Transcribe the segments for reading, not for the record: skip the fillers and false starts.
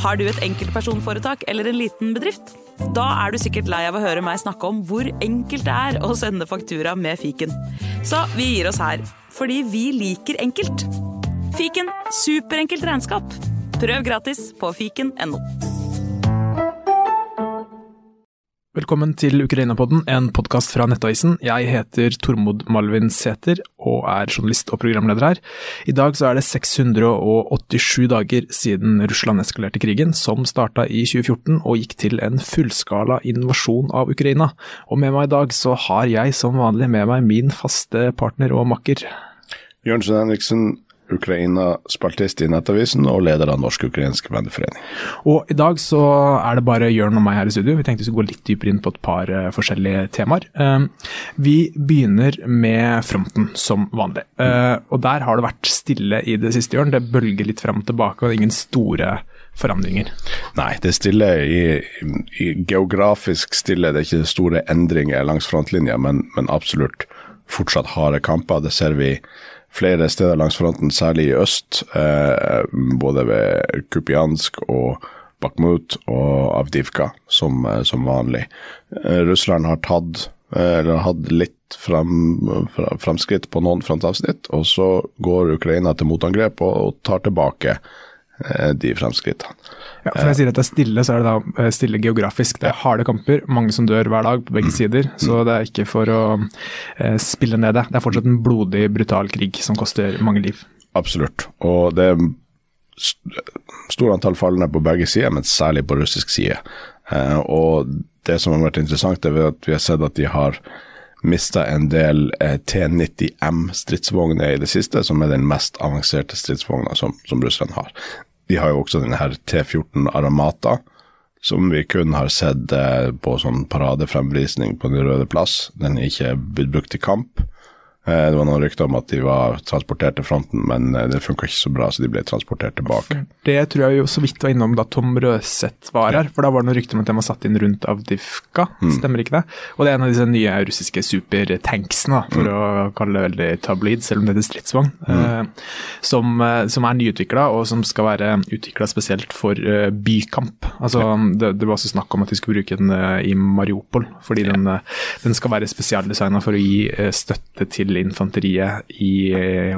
Har du et enkeltpersonforetak eller en liten bedrift? Da du sikkert lei av å høre meg snakke om hvor enkelt det å sende faktura med fiken. Så vi gir oss her, fordi vi liker enkelt. Fiken, superenkelt regnskap. Prøv gratis på fiken.no. Velkommen til Ukraina-podden, en podcast fra Nettavisen. Jeg heter Tormod Malvin Sæther og journalist og programleder her. I dag så det 687 dager siden Russland eskalerte krigen, som startet i 2014 og gikk til en fullskala invasjon av Ukraina. Og med meg i dag så har jeg som vanlig med meg min faste partner og makker. Jørgensen Henriksen, Ukraina-spaltist i Nettavisen og leder av Norsk-Ukrainsk Venneforening. Og i dag så det bare Jørgen og meg her i studio. Vi tenkte vi skulle gå litt dypere inn på et par forskjellige temaer. Vi begynner med fronten som vanlig. Og der har det vært stille i det siste, Jørgen. Det bølger litt frem og tilbake, og ingen store forandringer. Nei, det stille i geografisk stille. Det ikke store endringer langs frontlinja, men absolutt fortsatt harde kamper. Det ser vi flere steder langs fronten, særlig i øst, både ved Kupiansk og Bakhmut og Avdiivka som vanlig. Russland har hatt litt framskritt på noen frontavsnitt, og så går Ukraina til motangrep og tar tilbake de framskrittene. Ja, for jeg sier at det stille, så det da stille geografisk. Det harde kamper, mange som dør hver dag på begge sider, så det ikke for å spille ned det. Det fortsatt en blodig, brutal krig som koster mange liv. Absolutt, og det stor antall fallende på begge sider, men særlig på russisk side. Og det som har vært interessant er at vi har sett at de har mistet en del T-90M stridsvogner i det siste, som den mest avanserte stridsvogna som Russland har. De har jo også denne her T-14 Armata, som vi kun har sett på sånn paradefremvisning på Den røde plass. Den ikke blitt brukt i kamp. Det var noen rykter om at de var transportert til fronten, men det funket ikke så bra, så de ble transportert tilbake. Det tror jeg jo så vidt var innom da Tom Røseth var her, for da var det noen rykter om at de var satt inn rundt Avdiivka, stemmer ikke det? Og det en av disse nye russiske supertanksene, for å kalle det veldig tabloid, selv om det stridsvogn, som nyutviklet, og som skal være utviklet spesielt for bykamp. Altså, det var også snakk om at de skulle bruke den i Mariupol, fordi den skal være spesialdesignet for å gi støtte til infanteriet i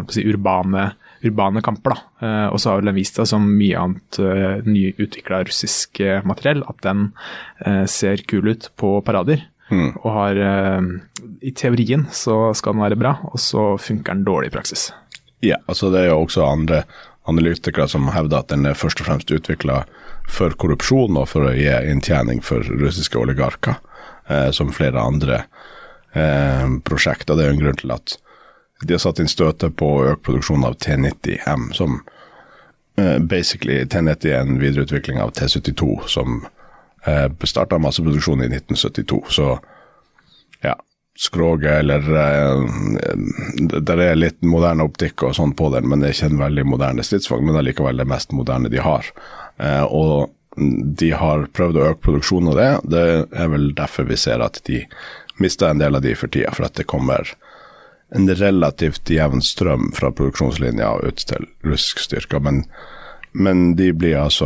urbane kamper. Og så har den vist det som mye annet nyutviklet russisk materiell, at den ser kul ut på parader. Og har, i teorien så skal den være bra, og så funker den dårlig i praksis. Ja, altså det jo også andre analytikere som hevder at den først og fremst utviklet for korrupsjon og for å gi inntjening for russiske oligarker, som flere andre prosjekter. Det jo en grunn til at de har satt inn støte på økt produksjon av T-90M, som basically T-90 en videreutvikling av T-72, som startet masseproduksjon i 1972. Så ja, skroget eller der litt moderne optikk og sånn på den, men det ikke en veldig moderne stridsvogn, men det likevel det mest moderne de har. Og de har prøvd å øke produksjonen av det. Det vel derfor vi ser at de mistet en del av de for tida, for at det kommer en relativt jevn strøm fra produksjonslinja ut til russisk styrker, men de blir altså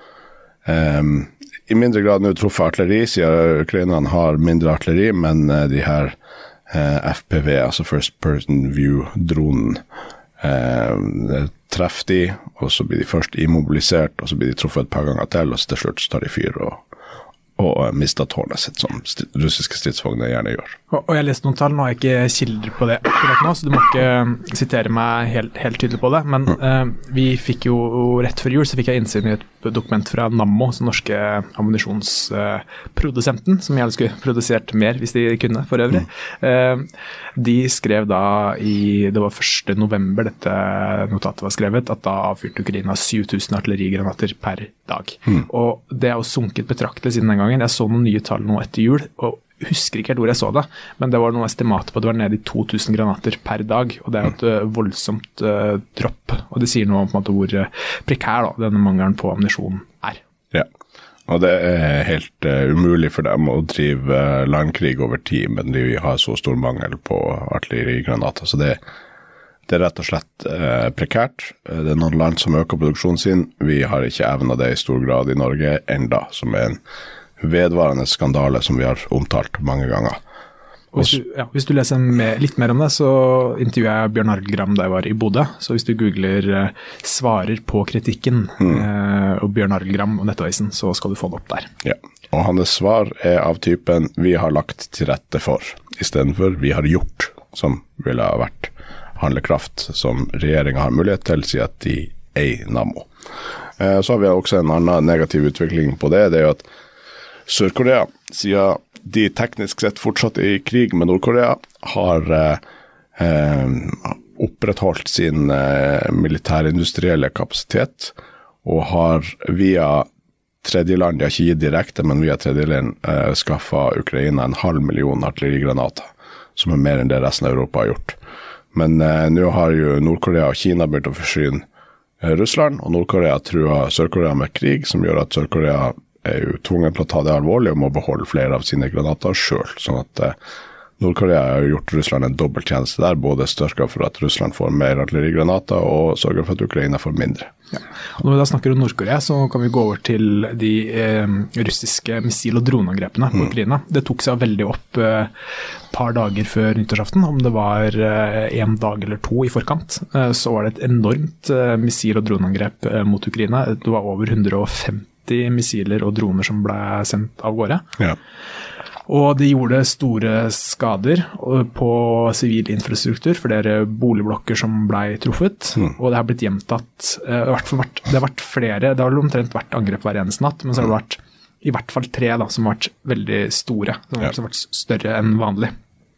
i mindre grad nå truffet artilleri, siden ukrainerne har mindre artilleri, men de her FPV, altså First Person View-dronen, treffer de, og så blir de først immobilisert, og så blir de truffet et par ganger til, og så til slutt så tar de fyr og mistet tårnet sitt, som russiske stridsvogner gjerne gjør. Og jeg leste noen tall, nå har jeg ikke kilder på det akkurat nå, så du må ikke sitere meg helt tydelig på det, men vi fikk jo rett før jul, så fikk jeg innsyn i et dokument fra Nammo, som norske ammunisjonsprodusenten, som gjerne skulle produsert mer hvis de kunne for øvrig. De skrev da det var 1. november dette notatet var skrevet, at da avfyrte Ukraina 7000 artillerigranater per dag. Og det har jo sunket betraktelig siden den gangen. Jeg så noen nye tall nå etter jul, og husker ikke helt hvor jeg så det, men det var noe estimat på at det var nede i 2000 granater per dag, og det er jo et voldsomt dropp, og det sier noe om på en måte hvor prekær da, denne mangelen på ammunisjon er. Ja, og det er helt umulig for dem å drive landkrig over tid, men de har så stor mangel på artillerigranater, så det Det rett og slett prekært. Det noen land som øker produksjonen sin. Vi har ikke evnet det i stor grad i Norge enda, som en vedvarende skandale som vi har omtalt mange ganger. Hvis du leser litt mer om det, så intervjuet jeg Bjørn Arild Gram da jeg var i Bodø. Så hvis du googler svarer på kritikken og Bjørn Arild Gram og Nettavisen, så skal du få det opp der. Ja, og hans svar av typen vi har lagt til rette for, i stedet for vi har gjort, som ville ha vært handlekraft som regjeringen har mulighet til, sier at de Nammo. Så har vi også en annen negativ utvikling på det, det er jo at Sør-Korea, siden de teknisk sett fortsatt i krig med Nord-Korea, har opprettholdt sin militærindustrielle kapasitet, og har via tredjeland, de har ikke gitt direkte, men via tredjeland skaffet Ukraina 500,000 artillerigranater, som er mer enn det resten av Europa har gjort. Men nå har jo Nord-Korea og Kina begynt å forsyne Russland, og Nord-Korea truer Sør-Korea med krig, som gjør at Sør-Korea er jo tvunget til å ta det alvorlig og må beholde flere av sine granater selv. Sånn at Nord-Korea har gjort Russland en dobbelttjeneste der, både størker for at Russland får mer artillerigranater og sørger for at Ukraina får mindre. Ja. Og når vi da snakker om Nord-Korea, så kan vi gå over til de russiske missil- og droneangrepene på Ukraina. Det tok seg veldig opp par dager før nyttårsaften, om det var en dag eller to i forkant. Så var det et enormt missil- og droneangrep mot Ukraina. Det var over 150 missiler og droner som ble sendt av gårde. Ja. Og de gjorde store skader på sivil infrastruktur, flere boligblokker som ble truffet, og det har blitt gjentatt, det har vært flere, det har omtrent vært angrep hver eneste natt, men så har det vært i hvert fall 3 da, som har vært veldig store, som har vært større enn vanlig.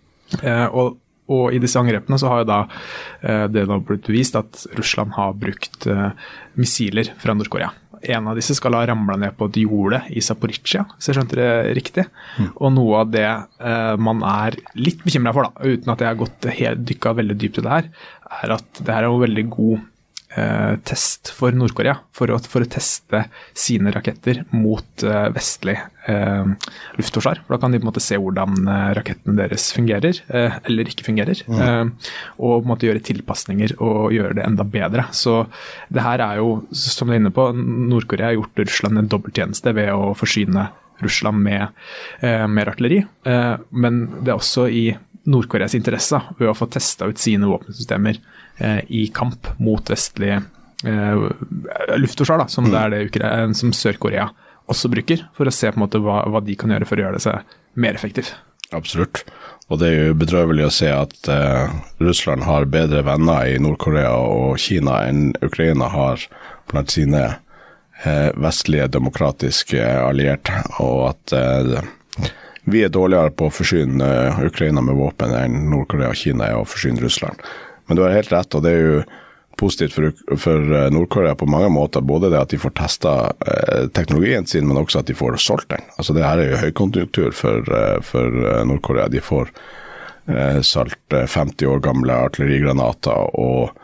Og i disse angrepene så har jo da det da blitt bevist at Russland har brukt missiler fra Nord-Korea. En av disse skal ha ramlet ned på et jorde i Zaporizjzja, så jeg skjønte det riktig. Og noe av det man er litt bekymret for, da, uten at jeg har dykket veldig dypt i det her, er at det her er en veldig god test for Nord-Korea, for å teste sine raketter mot vestlig luftforsvar. For da kan de på en måte se hvordan rakettene deres fungerer, eller ikke fungerer, og på en måte gjøre tilpasninger og gjøre det enda bedre. Så det her er jo, som du er inne på, Nord-Korea har gjort Russland en dobbelttjeneste ved å forsyne Russland med mer artilleri, men det er også i Nord-Koreas interesse ved å få testet ut sine våpensystemer i kamp mot vestlig luftforsvar, da, som det er det som Sør-Korea også bruker, for å se på en måte hva de kan gjøre for å gjøre det seg mer effektivt. Absolutt. Og det er jo bedrøvelig å se at Russland har bedre venner i Nord-Korea og Kina enn Ukraina har blant sine vestlige demokratiske allierte, og at vi er dårligere på å forsyne Ukraina med våpen enn Nord-Korea og Kina er å forsyne Russland. Men du har helt rett, og det er jo positivt for Nord-Korea på mange måter, både det at de får testet teknologien sin, men også at de får solgt den. Altså det her er jo høykonjunktur for Nord-Korea. De får solgt 50 år gamle artillerigranater og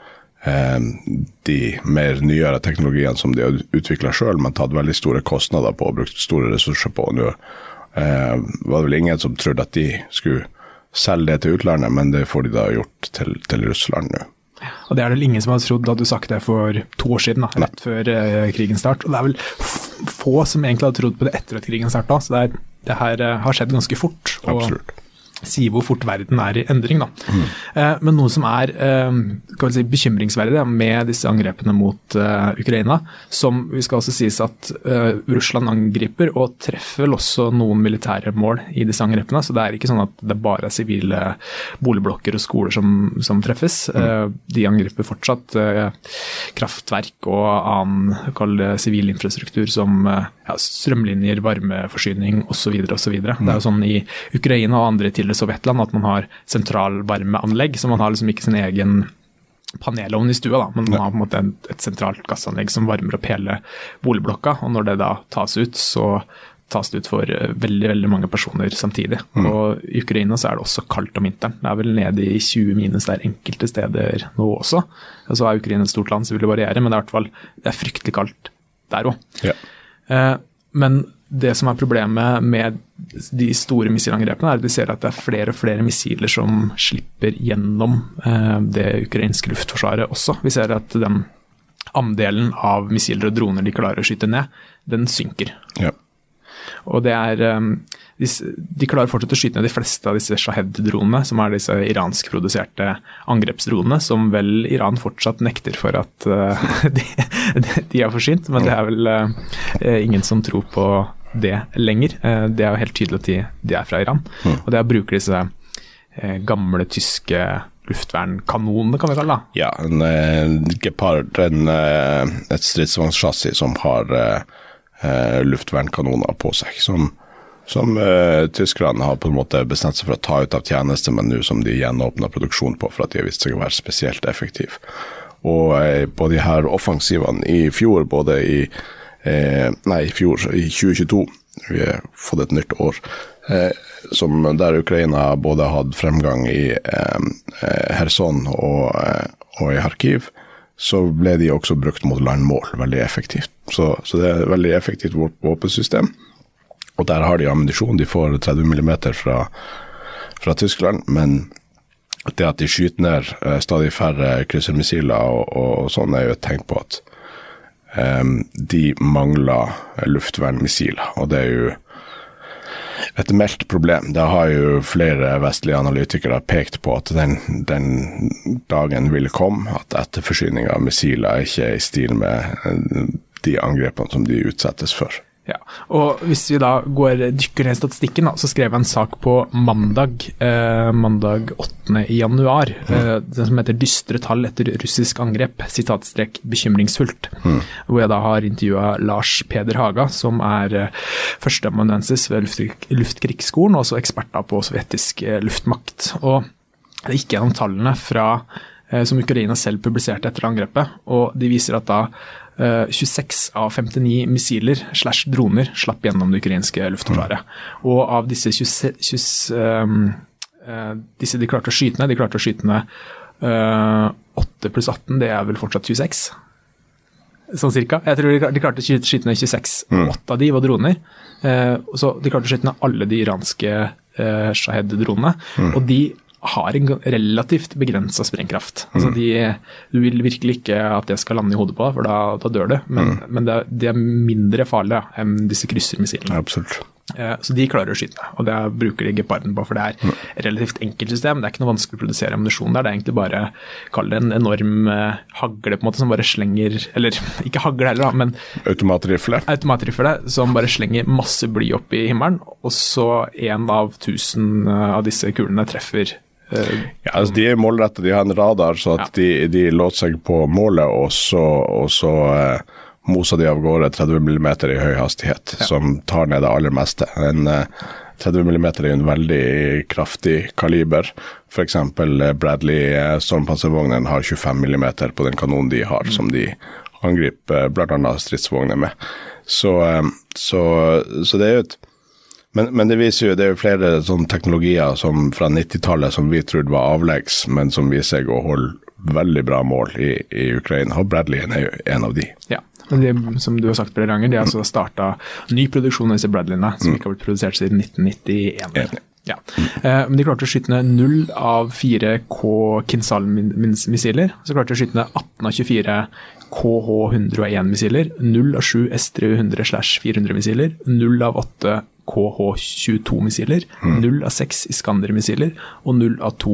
de mer nyere teknologiene som de har utviklet selv, men tatt veldig store kostnader på og brukt store ressurser på. Nå var det vel ingen som trodde at de skulle selge det til utlandet, men det får de da gjort til Russland nå. Og det er vel ingen som hadde trodd, da du sagt det for 2 år siden, da, rett før krigen start. Og det er vel få som egentlig hadde trodd på det etter at krigen startet, så det her har skjedd ganske fort. Og absolutt. Sier hvor fort verden er i endring da. Men noe som er kan vi si, bekymringsverdig med disse angrepene mot Ukraina, som vi skal også sies at Russland angriper og treffer vel også noen militære mål i disse angrepene, så det er ikke sånn at det bare er sivile boligblokker og skoler som treffes. De angriper fortsatt kraftverk og annen kall det sivil infrastruktur som strømlinjer, varmeforsyning og så videre og så videre. Det er jo sånn i Ukraina og andre til Sovjetland at man har sentralvarmeanlegg, så man har liksom ikke sin egen panelovn i stua, da, men man har på en måte et sentralt gassanlegg som varmer opp hele boligblokka, og når det da tas ut, så tas det ut for veldig, veldig mange personer samtidig. Og i Ukraina så er det også kaldt om vinteren. Det er vel nede i 20 minus der enkelte steder nå også. Og så er Ukraina et stort land, så vil det variere, men det er i hvert fall det er fryktelig kaldt der også. Ja. Men det som problemet med de store missilangrepene at vi ser at det flere og flere missiler som slipper gjennom det ukrainske luftforsvaret også. Vi ser at den andelen av missiler og droner de klarer å skyte ned, den synker. Ja. Og det de klarer fortsatt å skyte ned de fleste av disse Shahed-dronene, som disse iransk-produserte angrepsdronene, som vel Iran fortsatt nekter for at de forsynt, men det vel ingen som tror på det lenger. Det jo helt tydelig at de fra Iran. Og det bruker disse gamle tyske luftvernkanonene, kan vi kalle det. Ja, en Gepard, et stridsvognschassis som har luftvernkanoner på seg, som tyskerne har på en måte bestemt seg for å ta ut av tjeneste, men nå som de gjenåpner produksjon på for at de har vist seg å være spesielt effektiv. Og på de her offensivene i fjor, i 2022, vi har fått et nytt år, der Ukraina både hadde fremgang i Kherson og i Kharkiv, så ble de også brukt mot landmål veldig effektivt. Så det et veldig effektivt våpensystem. Og der har de ammunisjon, de får 30 mm fra Tyskland, men det at de skyter ned stadig færre kryssermissiler og sånn jo et tegn på at de mangler luftvernmissiler, og det jo et meldt problem. Det har jo flere vestlige analytikere pekt på at den dagen vil komme, at etterforsyning av missiler ikke i stil med de angrepene som de utsettes for. Ja, og hvis vi da dykker ned i statistikken, så skrev jeg en sak på mandag 8. januar, den som heter «Dystre tall etter russisk angrep», _bekymringsfullt, hvor jeg da har intervjuet Lars Peder Haga, som førsteamanuensis ved Luftkrigsskolen, og også ekspert på sovjetisk luftmakt. Og det gikk gjennom tallene som Ukraina selv publiserte etter angrepet, og de viser at da 26 av 59 missiler / droner slapp gjennom det ukrainske luftforsvaret. Og av disse de klarte å skyte ned, 8 pluss 18, det vel fortsatt 26. Sånn cirka. Jeg tror de klarte å skyte ned 26, og 8 av de var droner. Så de klarte å skyte ned alle de iranske Shahed-dronene, og de har en relativt begrenset sprengkraft. Altså du vil virkelig ikke at det skal lande i hodet på deg, for da dør det. Men det mindre farlig enn disse kryssermissilene. Absolutt. Så de klarer å skyte, og det bruker de Geparden på, for det et relativt enkelt system. Det ikke noe vanskelig å produsere ammunisjon der. Det egentlig bare, kall det en enorm hagle på en måte, som bare slenger, eller ikke hagle heller da, men automatrifle, som bare slenger masse bly opp i himmelen, og så 1 av 1000 av disse kulene treffer. Ja, altså de målrettet, de har en radar, så at de låter seg på målet, og så moser de av gårde 30 mm i høy hastighet, som tar ned det aller meste. 30 mm en veldig kraftig kaliber. For eksempel Bradley stormpanservognen har 25 mm på den kanonen de har, som de angriper blant annet stridsvogner med. Så det jo men det viser jo, det jo flere sånne teknologier som fra 90-tallet som vi trodde var avleggs, men som viser seg å holde veldig bra mål i Ukraina, og Bradley jo en av de. Ja, men det, som du har sagt flere ganger, de har altså startet ny produksjon av disse Bradleyene, som ikke har blitt produsert siden 1991. Ja. Men de klarte å skyte ned 0 av 4 Kinsal-missiler, så klarte de å skyte ned 18 av 24 KH-101-missiler, 0 av 7 S-300/400-missiler, 0 av 8 KH-22-missiler, 0 av 6 Iskander-missiler, og 0 av 2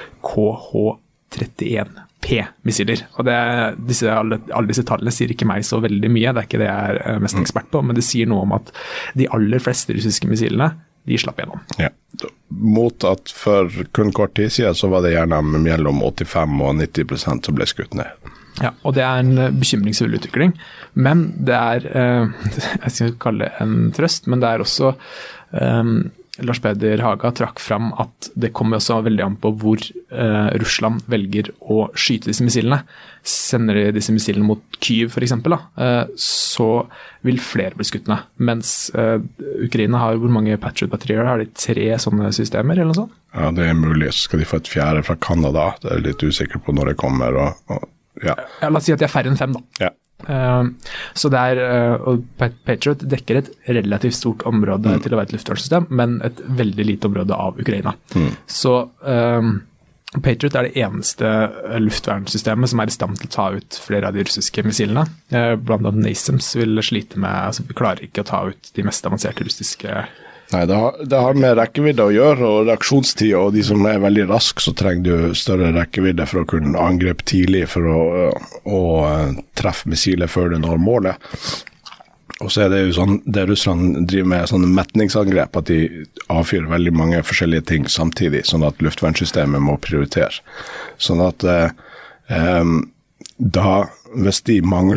KH-31P-missiler. Og alle disse tallene sier ikke meg så veldig mye, det ikke det jeg mest ekspert på, men det sier noe om at de aller fleste russiske missilene, de slapp gjennom. Ja. Mot at for kun kort tid siden så var det gjerne mellom 85 og 90% som ble skutt ned. Ja, og det en bekymringsfull utvikling, men det jeg skal kalle det en trøst, men det også Lars Peder Haga trakk fram at det kommer også veldig an på hvor Russland velger å skyte disse missilene. Sender de disse missilene mot Kyiv for eksempel, så vil flere bli skutt ned. Mens Ukraina har, hvor mange Patriot-batterier har de? 3 sånne systemer eller noe sånt? Ja, det mulig. Så skal de få et 4. fra Canada. Det litt usikker på når det kommer. Ja, la oss si at de færre enn 5 da. Ja. Så og Patriot dekker et relativt stort område til å være et luftvernssystem, men et veldig lite område av Ukraina. Så Patriot er det eneste luftvernsystemet som er i stand til å ta ut flere av de russiske missilene. Blant annet NASAMS vil slite med, altså vi klarer ikke å ta ut de mest avanserte russiske. Nei, det har med rekkevidde å gjøre, og reaksjonstid, og de som er veldig raske, så trenger du større rekkevidde for å kunne angripe tidlig for å treffe missilet før det når målet. Og så er det jo sånn, det Russland driver med sånne metningsangrep, at de avfyrer veldig mange forskjellige ting samtidig, sånn at luftvernsystemet må prioritere. Sånn at hvis de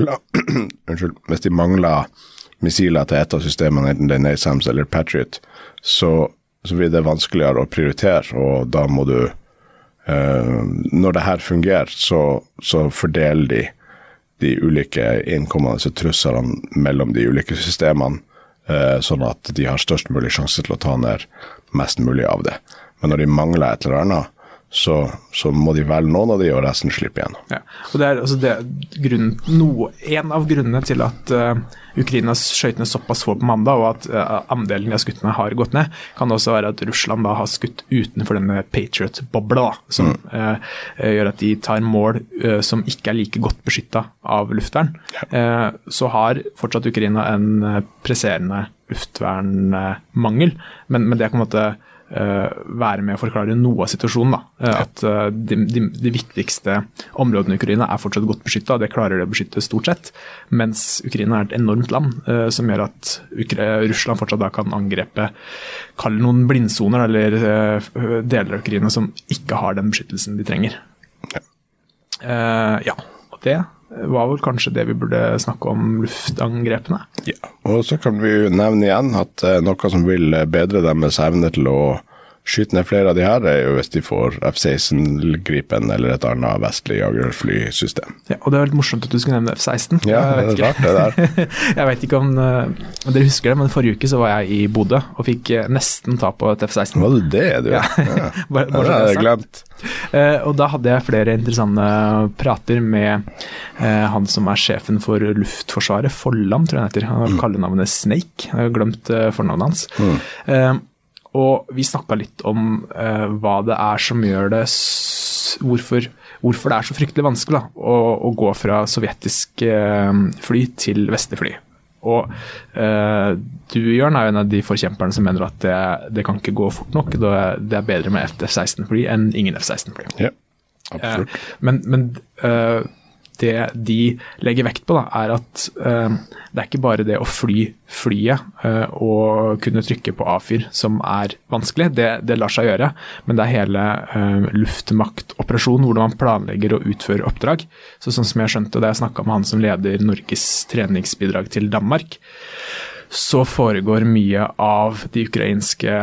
mangler missiler til et av systemene, enten det er NASAMS eller Patriot, så blir det vanskeligere å prioritere, og da må du, når det her fungerer, så fordeler de ulike innkommende truslene mellom de ulike systemene, sånn at de har størst mulig sjanse til å ta ned mest mulig av det. Men når de mangler et eller annet, så må de velge noen av de, og resten slipper igjen. Ja, og det er altså en av grunnene til at Ukrainas skjøt ned såpass få på mandag, og at andelen av skuttene har gått ned, kan også være at Russland da har skutt utenfor denne Patriot-bobla, som gjør at de tar mål som ikke er like godt beskyttet av luftvern. Så har fortsatt Ukraina en presserende luftvernmangel, men det kan på en måte være med å forklare noe av situasjonen. At de viktigste områdene i Ukraina er fortsatt godt beskyttet, og det klarer de å beskytte stort sett, mens Ukraina er et enormt land, som gjør at Russland fortsatt da kan angrepe, kalle noen blindsoner eller deler av Ukraina som ikke har den beskyttelsen de trenger. Og det var vel kanskje det vi burde snakke om luftangrepene. Ja, og så kan vi jo nevne igjen at noe som vil bedre deres evne til å skyte ned flere av de her, er jo hvis de får F-16 Gripen eller et annet vestlig jagerflysystem. Ja, og det var litt morsomt at du skulle nevne F-16. Ja, det er rart det der. Jeg vet ikke om dere husker det, men forrige uke så var jeg i Bodø og fikk nesten ta på et F-16. Var du det, du? Ja. Bare det har jeg glemt. Og da hadde jeg flere interessante prater med han som er sjefen for Luftforsvaret, Folland tror jeg han heter. Han har kallenavnet Snake, jeg har glemt fornavnet hans. Og vi snakket litt om hva det er som gjør det, hvorfor det er så fryktelig vanskelig å gå fra sovjetisk fly til vestlig fly. Og du, Jørn, er jo en av de forkjemperne som mener at det kan ikke gå fort nok. Det er bedre med F-16-fly enn ingen F-16-fly. Ja, absolutt. Men det de legger vekt på da, er at det er ikke bare det å fly flyet og kunne trykke på avfyr som er vanskelig, det lar seg gjøre, men det er hele luftmaktoperasjonen, hvordan man planlegger å utføre oppdrag. Så sånn som jeg skjønte, og det jeg snakket med han som leder Norges treningsbidrag til Danmark, så foregår mye av de ukrainske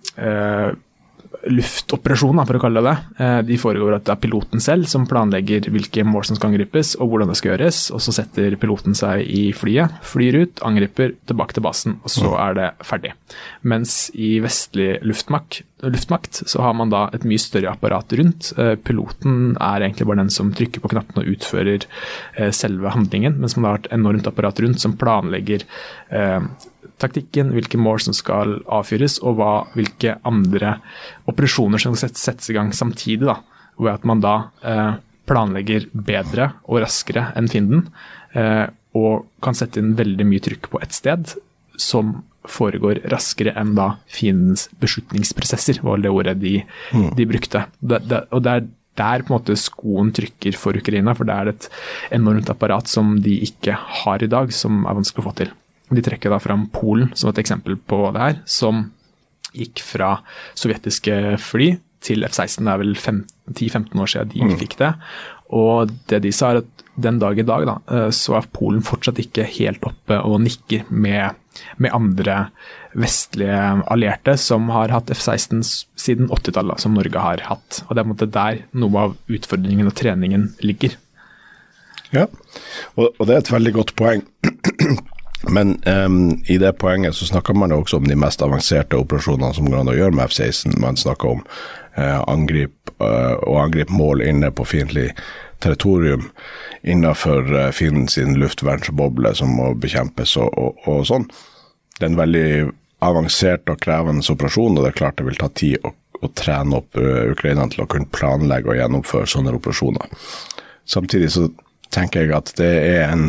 luftoperasjoner, for å kalle det. De foregår at det er piloten selv som planlegger hvilke mål som skal angripes og hvordan det skal gjøres, og så setter piloten seg i flyet, flyr ut, angriper, tilbake til basen, og så er det ferdig. Mens i vestlig luftmakt så har man da et mye større apparat rundt. Piloten er egentlig bare den som trykker på knappen og utfører selve handlingen, mens man har et enormt apparat rundt som planlegger taktikken, hvilke mål som skal avfyres, og hvilke andre operasjoner som skal settes i gang samtidig, da, ved at man da planlegger bedre og raskere enn fienden, og kan sette inn veldig mye trykk på et sted som foregår raskere enn da fiendens beslutningsprosesser, var det ordet de brukte. Og det er der på en måte skoen trykker for Ukraina, for det er et enormt apparat som de ikke har i dag, som er vanskelig å få til. De trekker da fram Polen som et eksempel på det her, som gikk fra sovjetiske fly til F-16. Det er vel 10-15 år siden de fikk det. Og det de sa er at den dag i dag da, så er Polen fortsatt ikke helt oppe og nikker med andre vestlige allierte som har hatt F-16 siden 80-tallet, som Norge har hatt. Og det er på en måte der noe av utfordringen og treningen ligger. Ja, og det er et veldig godt poeng. Men i det poenget så snakker man også om de mest avanserte operasjonene som går an å gjøre med F-16. Man snakker om angripe mål inne på fiendtlig territorium innenfor fienden sin luftvernsboble som må bekjempes og sånn. Det er en veldig avansert og krevende operasjon, og det er klart det vil ta tid å trene opp Ukraina til å kunne planlegge og gjennomføre sånne operasjoner. Samtidig så tenker jeg at det er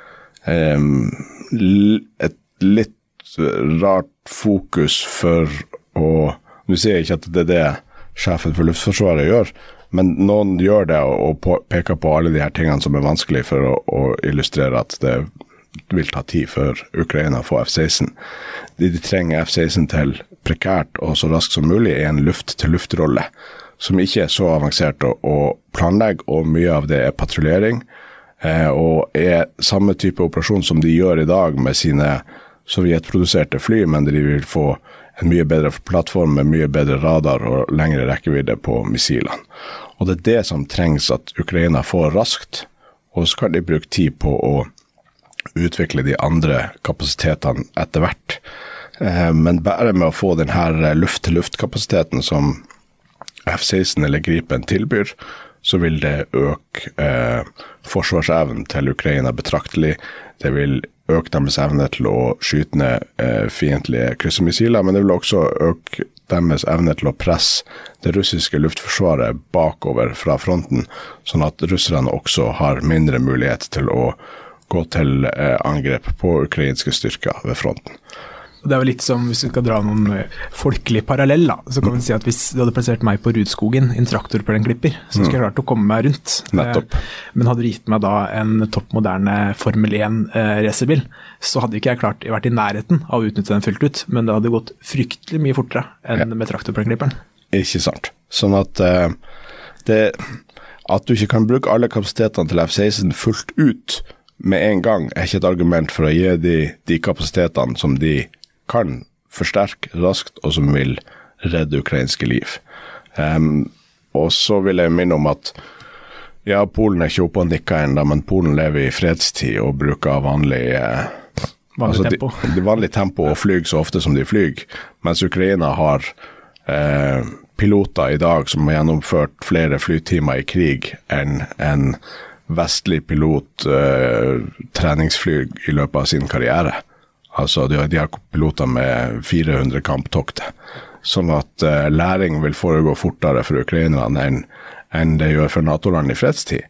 et litt rart fokus for å, nå sier jeg ikke at det er det sjefen for Luftforsvaret gjør, men noen gjør det og peker på alle de her tingene som er vanskelig for å illustrere at det vil ta tid før Ukraina får F-16. De trenger F-16 til prekært og så raskt som mulig er en luft-til-luft-rolle, som ikke er så avansert å planlegge, og mye av det er patruljering, og er samme type operasjon som de gjør i dag med sine sovjetproduserte fly, men de vil få en mye bedre plattform med mye bedre radar og lengre rekkevidde på missilene. Og det er det som trengs at Ukraina får raskt, og så kan de bruke tid på å utvikle de andre kapasitetene etter hvert. Men bare med å få denne luft-til-luft-kapasiteten som F-16 eller Gripen tilbyr, så vil det øke forsvarsevnen til Ukraina betraktelig. Det vil øke deres evne til å skyte ned fiendtlige kryssemissiler, men det vil også øke deres evne til å presse det russiske luftforsvaret bakover fra fronten, sånn at russerne også har mindre mulighet til å gå til angrep på ukrainske styrker ved fronten. Det er jo litt som, hvis vi skal dra noen folkelige paralleller, så kan vi si at hvis du hadde plassert meg på Rudskogen, en traktorplenklipper, så skulle jeg klart å komme meg rundt. Nettopp. Men hadde du gitt meg da en toppmoderne Formel 1 racerbil, så hadde ikke jeg klart vært i nærheten av å utnytte den fullt ut, men det hadde gått fryktelig mye fortere enn med traktorplenklipperen. Ikke sant. Sånn at at du ikke kan bruke alle kapasitetene til F-16 fullt ut med en gang er ikke et argument for å gi de kapasitetene som de kan forsterke raskt, og som vil redde ukrainske liv. Og så vil jeg minne om at ja, Polen er ikke oppe og nikker enda, men Polen lever i fredstid og bruker vanlig tempo. Vanlig tempo og flyg så ofte som de flyg, mens Ukraina har piloter i dag som har gjennomført flere flytimer i krig enn en vestlig pilot treningsflyg i løpet av sin karriere. Altså de har piloter med 400 kamptokter. Sånn at læring vil foregå fortere for ukrainerne enn det gjør for NATO-land i fredstid.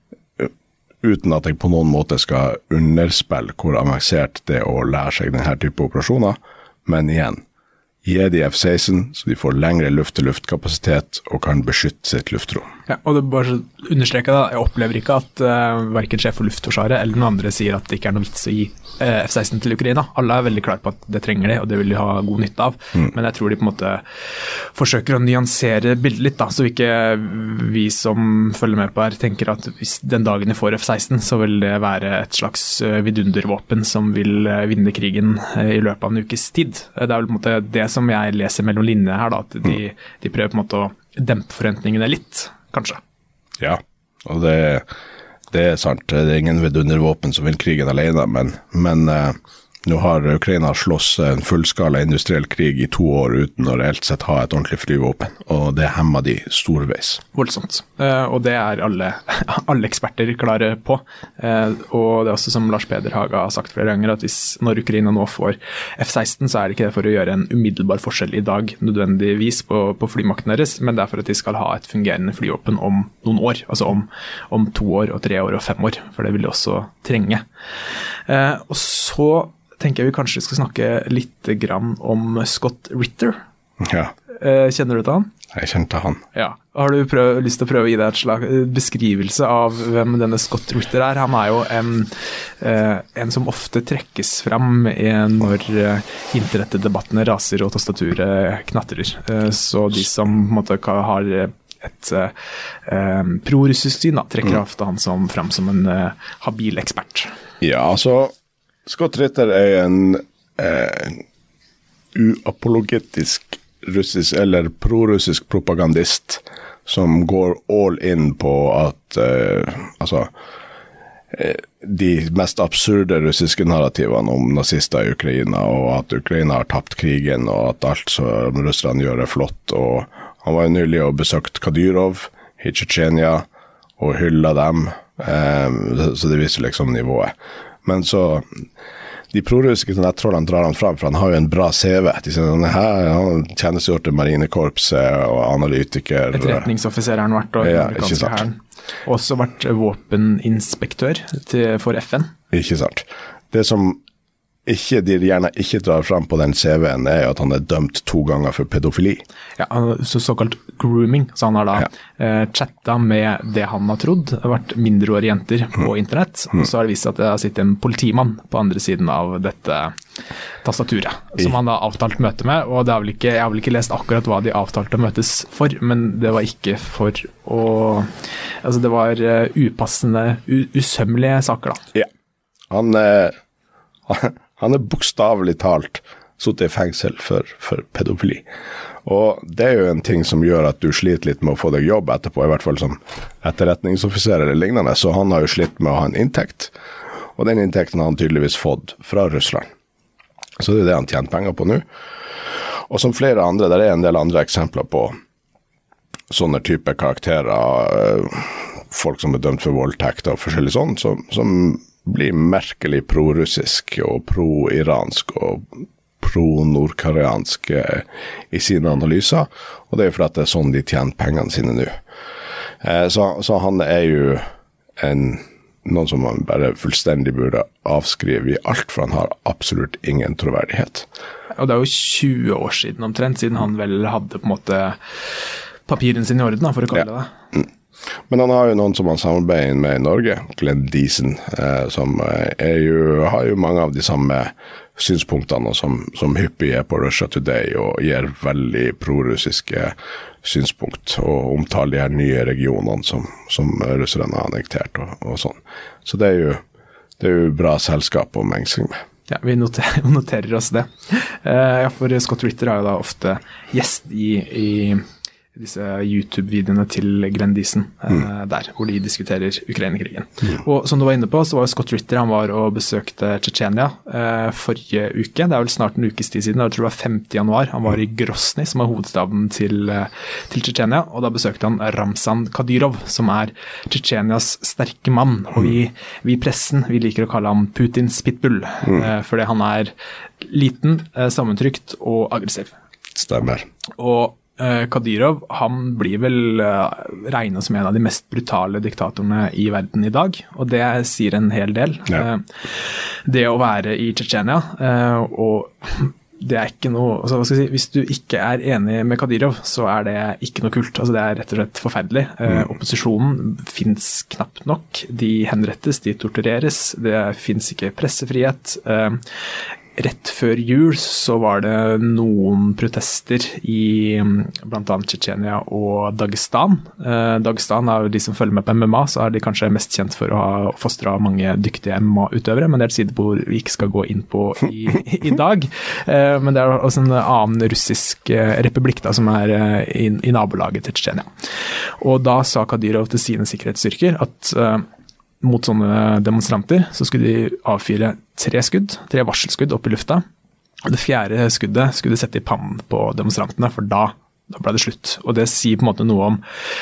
Uten at jeg på noen måte skal underspille hvor avansert det er å lære seg denne type operasjoner. Men igjen, gi de F-16 så de får lengre luft-til-luft-kapasitet og kan beskytte sitt luftrom. Ja, og det bare understreker da, jeg opplever ikke at hverken sjef for Luftforsvaret eller noen andre sier at det ikke er noe vits å gi F-16 til Ukraina. Alle er veldig klare på at det trenger det, og det vil de ha god nytte av. Men jeg tror de på en måte forsøker å nyansere bildet litt, da, så ikke vi som følger med på her tenker at hvis den dagen de får F-16, så vil det være et slags vidundervåpen som vil vinne krigen i løpet av en ukes tid. Det er vel på en måte det som jeg leser mellom linjene her, da, at de prøver på en måte å dempe forventningene litt, kanskje. Ja, og det er sant. Det er ingen vidundervåpen som vinner krigen alene, men nå har Ukraina slåss en fullskala industriell krig i 2 år uten å reelt sett ha et ordentlig flyvåpen, og det hemmer de storveis. Voldsomt, og det er alle eksperter klare på, og det er også som Lars Peder Haga har sagt flere ganger, at når Ukraina nå får F-16, så er det ikke det for å gjøre en umiddelbar forskjell i dag nødvendigvis på flymakten deres, men det er for at de skal ha et fungerende flyvåpen om noen år, altså om 2 år og 3 år og 5 år, for det vil de også trenge. Og så tenker jeg vi kanskje skal snakke litt grann om Scott Ritter. Ja. Kjenner du til han? Jeg kjenner til han. Ja. Har du lyst til å prøve å gi deg et slags beskrivelse av hvem denne Scott Ritter er? Han er jo en som ofte trekkes fram når internetdebattene raser og tastaturet knatrer. Så de som på en måte har et pro-russisk syn, trekker ofte han fram som en habil ekspert. Ja, altså Scott Ritter er en uapologetisk russisk eller pro-russisk propagandist som går all in på at de mest absurde russiske narrativene om nazister i Ukraina, og at Ukraina har tapt krigen, og at alt som russerne gjør er flott. Og han var jo nylig og besøkt Kadyrov i Tsjetsjenia, og hylla dem, så det viser liksom nivået. Men så, de prorussiske nettrollene drar han fram, for han har jo en bra CV. De sier sånn, han tjenestegjort til marinekorpset og analytiker. Etterretningsoffiser har han vært, og amerikanske hæren. Også vært våpeninspektør for FN. Ikke sant. Det som de gjerne ikke drar frem på den CV-en er at han er dømt 2 ganger for pedofili. Ja, såkalt grooming, så han har da chattet med det han har trodd, vært mindreårige jenter på internett, og så har det vist seg at det har sittet en politimann på andre siden av dette tastaturet, som han da avtalt møte med, og jeg har vel ikke lest akkurat hva de avtalte å møtes for, men det var ikke for å, altså det var upassende, usømmelige saker da. Ja, han er bokstavelig talt suttet i fengsel for pedofili. Og det er jo en ting som gjør at du sliter litt med å få deg jobb etterpå, i hvert fall som etterretningsoffiser eller lignende, så han har jo slitt med å ha en inntekt. Og den inntekten har han tydeligvis fått fra Russland. Så det er det han tjener penger på nå. Og som flere andre, der er en del andre eksempler på sånne type karakterer, folk som er dømt for voldtekt og forskjellig sånn, som blir merkelig pro-russisk og pro-iransk og pro-nordkoreansk i sine analyser, og det er for at det er sånn de tjener pengene sine nå. Så han er jo noen som man bare fullstendig burde avskrive i alt, for han har absolutt ingen troverdighet. Og det er jo 20 år siden omtrent, siden han vel hadde på en måte papiren sin i orden, for å kalle det. Men han har jo noen som han samarbeider med i Norge, Glenn Diesen, som har jo mange av de samme synspunktene, og som hyppig er på Russia Today og gir veldig pro-russiske synspunkt, og omtaler de her nye regionene som russerne har annektert og sånn. Så det er jo bra selskap å menge seg med. Ja, vi noterer oss det. For Scott Ritter er jo da ofte gjest i disse YouTube-videoene til Glenn Diesen, der, hvor de diskuterer Ukraina-krigen. Og som du var inne på, så var Scott Ritter, han var og besøkte Tsjetsjenia forrige uke, det er vel snart en ukes tid siden, jeg tror det var 5. januar, han var i Grozny, som er hovedstaden til Tsjetsjenia, og da besøkte han Ramzan Kadyrov, som er Tsjetsjenias sterke mann, og vi i pressen, vi liker å kalle ham Putins pitbull, fordi han er liten, sammentrykt og aggressiv. Stemmer. Og Kadyrov, han blir vel regnet som en av de mest brutale diktatorene i verden i dag, og det sier en hel del. Ja. Det å være i Tsjetsjenia, og det er ikke noe, altså, hva skal jeg si, hvis du ikke er enig med Kadyrov, så er det ikke noe kult, altså det er rett og slett forferdelig. Opposisjonen finnes knapt nok, de henrettes, de tortureres, det finnes ikke pressefrihet. Rett før jul så var det noen protester i blant annet Tsjetsjenia og Dagestan. Dagestan er jo de som følger med på MMA, så er de kanskje mest kjent for å ha fostret mange dyktige MMA-utøvere, men det er et sidebord vi ikke skal gå inn på i dag. Men det er også en annen russisk republikk da, som er i nabolaget til Tsjetsjenia. Og da sa Kadyrov til sine sikkerhetsstyrker at mot sånne demonstranter så skulle de avfyre 3 varselskudd opp i lufta. Og det 4. skuddet skulle de sette i pannen på demonstrantene, for da ble det slutt. Og det sier på en måte noe om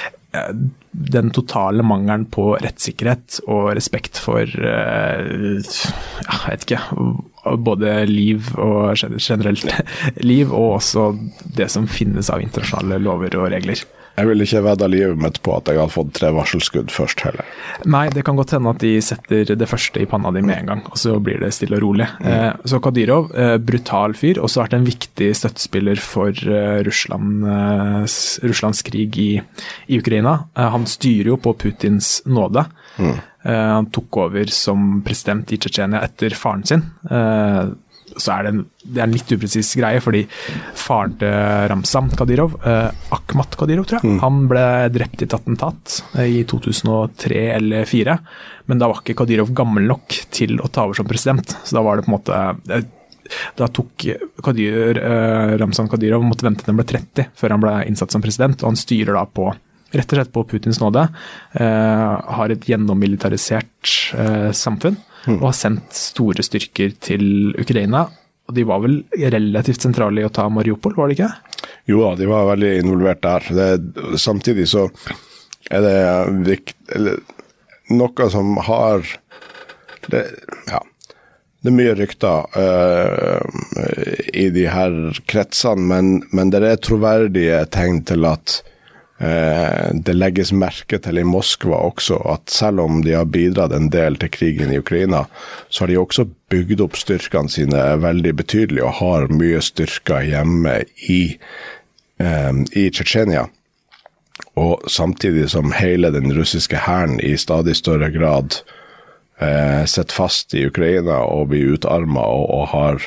den totale mangelen på rettssikkerhet og respekt for, jeg vet ikke, både liv og generelt liv, og også det som finnes av internasjonale lover og regler. Jeg vil ikke vedde livet mitt på at jeg har fått 3 varselskudd først heller. Nei, det kan godt hende at de setter det første i panna di med en gang, og så blir det stille og rolig. Så Kadyrov, brutal fyr, også vært en viktig støttespiller for Russlands krig i Ukraina. Han styrer jo på Putins nåde. Han tok over som president i Tsjetsjenia etter faren sin. Så er det er en litt upresis greie, fordi faren til Ramzan Kadyrov, Akhmat Kadyrov, tror jeg, han ble drept i et attentat i 2003 eller 2004, men da var ikke Kadyrov gammel nok til å ta over som president, så da var det på en måte, da tok Ramzan Kadyrov måtte vente til han ble 30 før han ble innsatt som president, og han styrer da rett og slett på Putins nåde, har et gjennommilitarisert samfunn, og har sendt store styrker til Ukraina, og de var vel relativt sentrale i å ta Mariupol, var det ikke? Jo da, de var veldig involvert der. Samtidig så er det noe som har det er mye rykter i de her kretsene, men det er troverdige tegn til at det legges merke til i Moskva også, at selv om de har bidratt en del til krigen i Ukraina, så har de også bygd opp styrkene sine veldig betydelig, og har mye styrker hjemme i Tsjetsjenia. Og samtidig som hele den russiske hæren i stadig større grad sitter fast i Ukraina og blir utarmet og har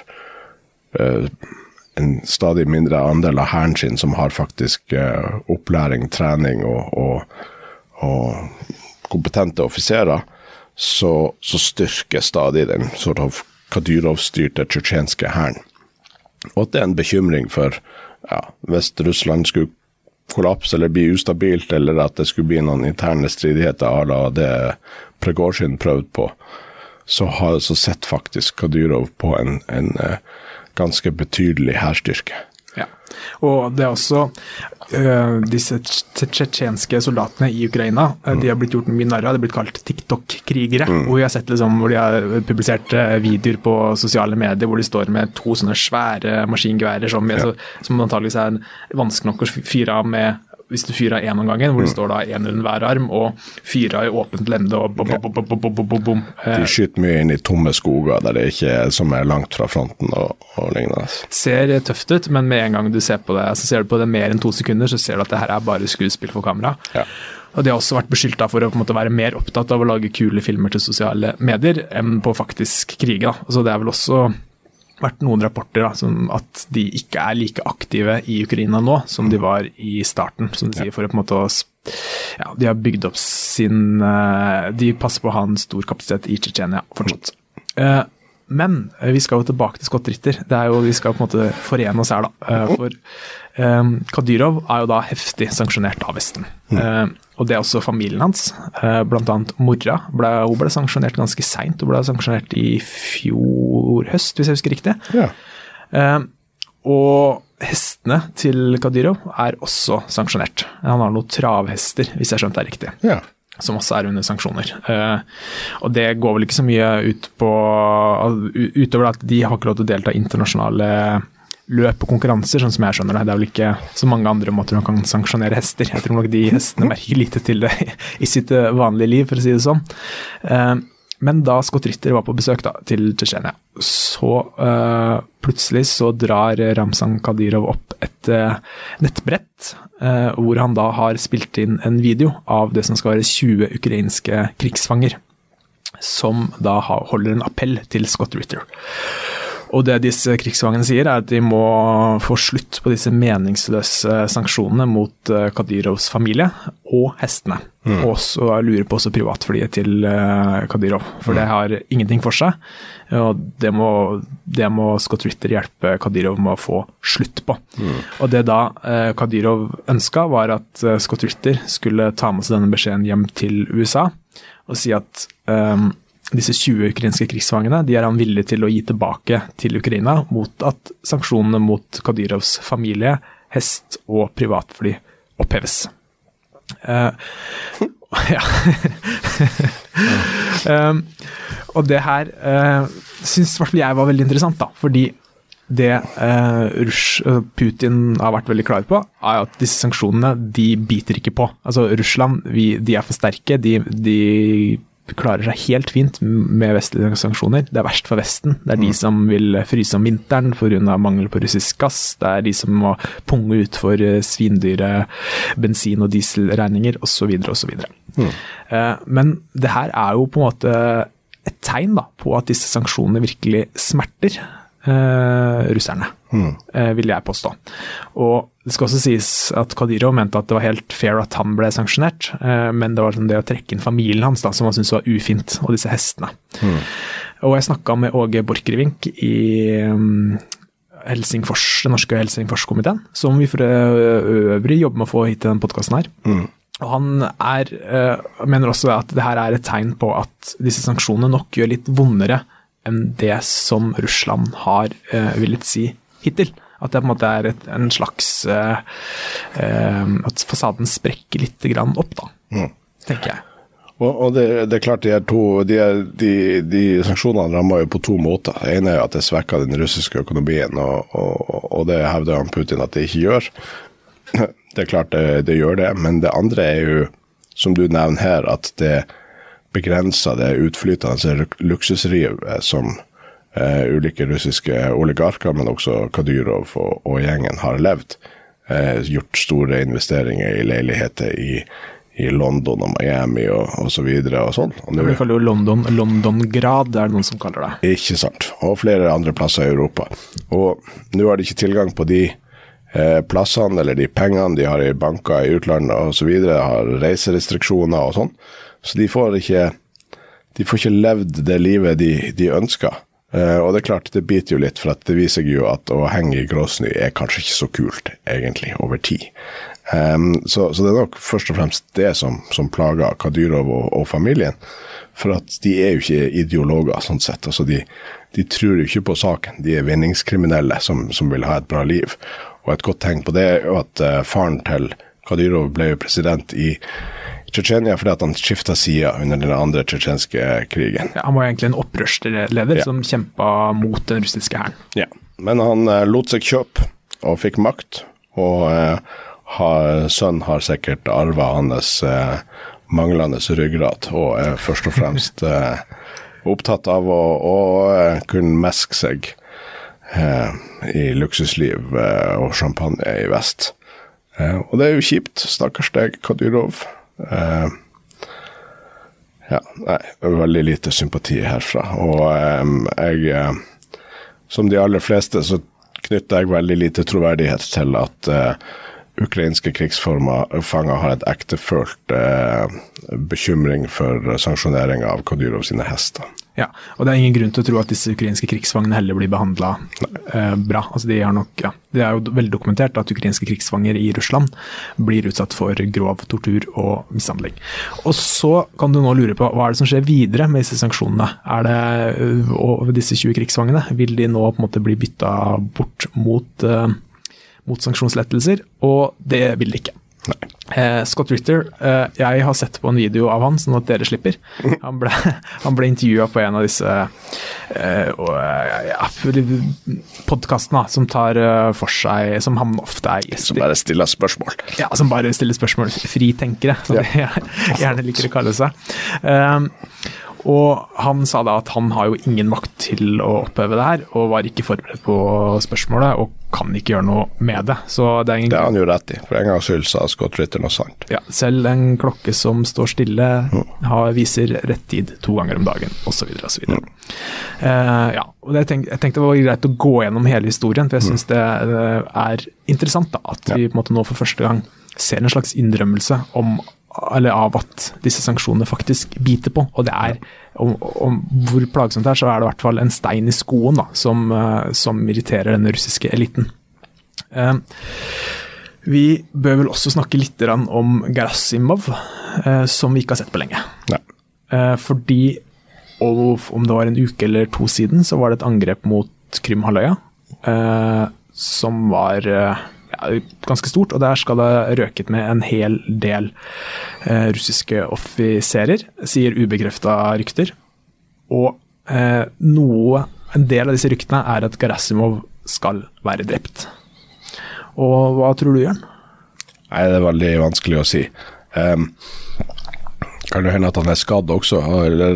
en stadig mindre andel av hæren sin som har faktisk opplæring, trening og kompetente offiserer, så styrker stadig den sort av Kadyrov-styrte tsjetsjenske hæren. Og at det er en bekymring for hvis Russland skulle kollapse eller bli ustabilt, eller at det skulle bli noen interne stridigheter av det Prigozjin prøvd på, så sett faktisk Kadyrov på en ganske betydelig hærstyrke. Ja, og det er også disse tsjetsjenske soldatene i Ukraina, de har blitt gjort mye narr av, det har blitt kalt TikTok-krigere, og vi har sett hvor de har publisert videoer på sosiale medier hvor de står med 2 sånne svære maskingeværer som antageligvis er vanskelig nok å fyre av med, hvis du fyrer en om gangen, hvor det står da en under hver arm, og fyrer i åpent lende, og bom. De skyter mye inn i tomme skoger, der det ikke som er langt fra fronten og lignende. Ser tøft ut, men med en gang du ser på det, så ser du på det mer enn 2 sekunder, så ser du at det her er bare skuespill for kamera. Ja. Og de har også vært beskyldt for å på en måte være mer opptatt av å lage kule filmer til sosiale medier, enn på faktisk krige. Da. Altså det er vel også vært noen rapporter som at de ikke er like aktive i Ukraina nå som de var i starten, som de sier, for å på en måte de har bygd opp de passer på å ha en stor kapasitet i Tsjetsjenia fortsatt. Men vi skal jo tilbake til Scott Ritter. Vi skal på en måte forene oss her da, for Kadyrov er jo da heftig sanksjonert av Vesten. Og det er også familien hans, blant annet mora. Hun ble sanksjonert ganske sent, hun ble sanksjonert i fjor høst, hvis jeg husker riktig. Ja. Og hestene til Kadyrov er også sanksjonert. Han har noen travhester, hvis jeg skjønte det riktig. Ja. Som også er under sanksjoner. Og det går vel ikke så mye ut på, utover at de har ikke lov til å delta i internasjonale løp og konkurranser, sånn som jeg skjønner det. Det er vel ikke så mange andre måter man kan sanksjonere hester. Jeg tror nok de hestene merker lite til det i sitt vanlige liv, for å si det sånn. Men da Scott Ritter var på besøk da, til Tsjetsjenia, så plutselig så drar Ramzan Kadyrov opp et nettbrett, hvor han da har spilt inn en video av det som skal være 20 ukrainske krigsfanger, som da holder en appell til Scott Ritter. Og det disse krigsfangene sier er at de må få slutt på disse meningsløse sanksjonene mot Kadyrovs familie og hestene. Og så lurer på også privatflyet til Kadyrov, for det har ingenting for seg. Og det må Scott Ritter hjelpe Kadyrov med å få slutt på. Og det da Kadyrov ønsket var at Scott Ritter skulle ta med seg denne beskjeden hjem til USA og si at disse 20 ukrainske krigsfangene, de er han villig til å gi tilbake til Ukraina mot at sanksjonene mot Kadyrovs familie, hest og privatfly oppheves. Og det her synes i hvert fall jeg var veldig interessant da, fordi det Putin har vært veldig klar på, er at disse sanksjonene, de biter ikke på. Altså Russland, de er for sterke, de klarer seg helt fint med vestlige sanksjoner. Det er verst for Vesten. Det er de som vil fryse om vinteren for grunn av mangel på russisk gass. Det er de som må punge ut for svindyre bensin- og dieselregninger, og så videre, og så videre. Men det her er jo på en måte et tegn da, på at disse sanksjonene virkelig smerter russerne, vil jeg påstå. Og det skal også sies at Kadyrov mente at det var helt fair at han ble sanksjonert, men det var sånn det å trekke inn familien hans da, som han syntes var ufint, og disse hestene. Og jeg snakket med Åge Borchgrevink i Helsingfors, den norske Helsingfors-komiteen, som vi for øvrig jobber med å få hit til den podcasten her. Og han mener også at det her er et tegn på at disse sanksjonene nok gjør litt vondere enn det som Russland har villet si hittil. At det på en måte er en slags at fasaden sprekker litt grann opp da, tenker jeg. Og det er klart, de sanksjonene rammer jo på to måter. Det ene er at det svekker den russiske økonomien, og det hevder han Putin at det ikke gjør. Det er klart det gjør det, men det andre er jo, som du nevner her, at det begrenser det utflytende luksusliv som ulike russiske oligarker, men også Kadyrov og gjengen har levd. Gjort store investeringer i leiligheter i London og Miami og så videre og sånn. Vi kaller jo London-grad, det er det noen som kaller det. Ikke sant, og flere andre plasser i Europa. Og nå har de ikke tilgang på de plassene eller de pengene de har i banker i utlandet og så videre, har reiserestriksjoner og sånn. Så de får ikke levd det livet de ønsker. Og det er klart, det biter jo litt, for at det viser jo at å henge i gråsnø er kanskje ikke så kult, egentlig, over tid. Så det er nok først og fremst det som plager Kadyrov og familien, for at de er jo ikke ideologer, sånn sett. Altså de tror jo ikke på saken, de er vinningskriminelle som vil ha et bra liv. Og et godt tegn på det er jo at faren til Kadyrov ble jo president i Tsjetsjenia fordi at han skiftet side under den andre tsjetsjenske krigen. Ja, han var egentlig en opprørsleder som kjempet mot den russiske hæren. Ja, men han lot seg kjøpe og fikk makt, og sønnen har sikkert arvet hans manglende ryggrad, og er først og fremst opptatt av å kunne meske seg i luksusliv og champagne i vest. Og det er jo kjipt, stakkars deg, Kadyrov. Veldig lite sympati herfra, og jeg, som de aller fleste, så knytter jeg veldig lite troverdighet til at ukrainske krigsfanger har et ektefølt bekymring for sanksjonering av Kadyrov sine hester. Ja, og det er ingen grunn til å tro at disse ukrainske krigsfangene heller blir behandlet bra. Altså det er jo veldig dokumentert at ukrainske krigsfanger i Russland blir utsatt for grov tortur og mishandling. Og så kan du nå lure på, hva er det som skjer videre med disse sanksjonene? Og disse 20 krigsfangene, vil de nå på en måte bli byttet bort mot sanksjonslettelser? Og det vil de ikke. Scott Ritter, jeg har sett på en video av han, sånn at dere slipper. Han ble intervjuet på en av disse podcastene som tar for seg, som han ofte er gjest i. Som bare stiller spørsmål. Ja, som bare stiller spørsmål. Fritenkere, som de gjerne liker å kalle seg. Og han sa da at han har jo ingen makt til å oppheve det her, og var ikke forberedt på spørsmålet, og kan ikke gjøre noe med det. Så det er han jo rett i, for en gang skyld sa Scott Ritter noe sant. Ja, selv en klokke som står stille viser rett tid 2 ganger om dagen, og så videre, og så videre. Og jeg tenkte det var greit å gå gjennom hele historien, for jeg synes det er interessant da, at vi på en måte nå for første gang ser en slags innrømmelse av at disse sanksjonene faktisk biter på, og det er om hvor plagsomt det er, så er det i hvert fall en stein i skoen da, som irriterer den russiske eliten. Vi bør vel også snakke litt om Gerasimov, som vi ikke har sett på lenge. Fordi om det var en uke eller 2 siden, så var det et angrep mot Krimhalvøya, som var ganske stort, og der skal det røket med en hel del russiske offiserer, sier ubekreftet rykter. Og en del av disse ryktene er at Gerasimov skal være drept. Og hva tror du, Jørn? Nei, det er veldig vanskelig å si. Kan det hende at han er skadd også, eller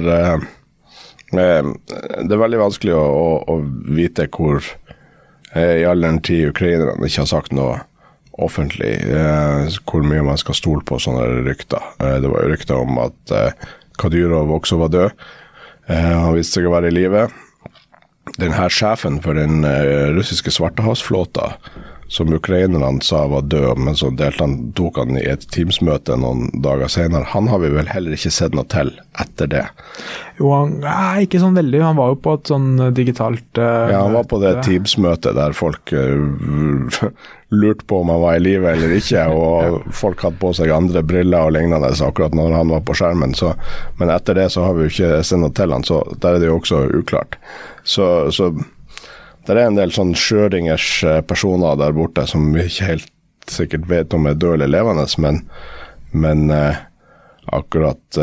det er veldig vanskelig å vite hvor i all den tid ukrainerne ikke har sagt noe offentlig, hvor mye man skal stole på sånne rykter. Det var jo rykter om at Kadyrov også var død. Han viste seg å være i live. Den her sjefen for den russiske Svartehavsflåta, som ukrainerne sa var død, men så tok han i et Teams-møte noen dager senere. Han har vi vel heller ikke sett noe til etter det. Jo, ikke sånn veldig. Han var jo på et sånn digitalt han var på det Teams-møtet der folk lurte på om han var i live eller ikke, og folk hadde på seg andre briller og lignende akkurat når han var på skjermen. Men etter det så har vi jo ikke sett noe til han, så der er det jo også uklart. Så det en del sånn Schrödingers personer der borte som vi ikke helt sikkert vet om død eller levende, men akkurat